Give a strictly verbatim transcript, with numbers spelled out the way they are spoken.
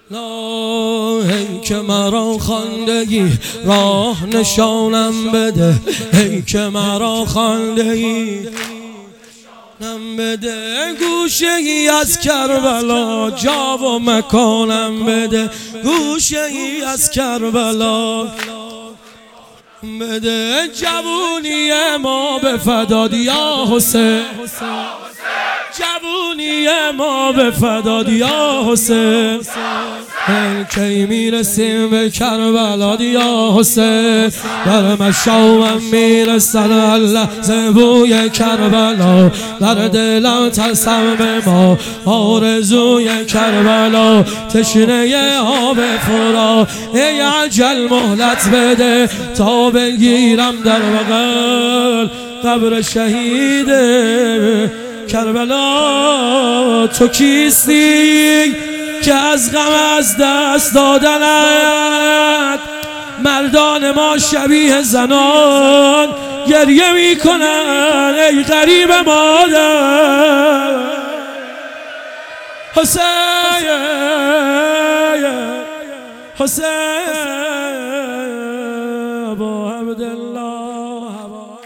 لا ای که مرا خواندگی راه نشانم بده، ای که مرا خواندگی نم بده، گوشه ای از کربلا جا و مکانم بده، گوشه ای از کربلا بده. جوونی ما به فداد یا حسین، جوونی ما به فداد یا حسین، کی میرسیم به کربلا یا حسین، در مشامم میرسد لحظه بوی کربلا، در دلم ترسم به ما آرزوی کربلا، تشنه آب فرا ای عجل مهلت بده تا بگیرم در بغل قبر شهید کربلا. تو کیستی که از غم از دست دادنت مردان ما شبیه زنان گریه میکنن، ای غریب مادر حسین، حسین با عبدالله.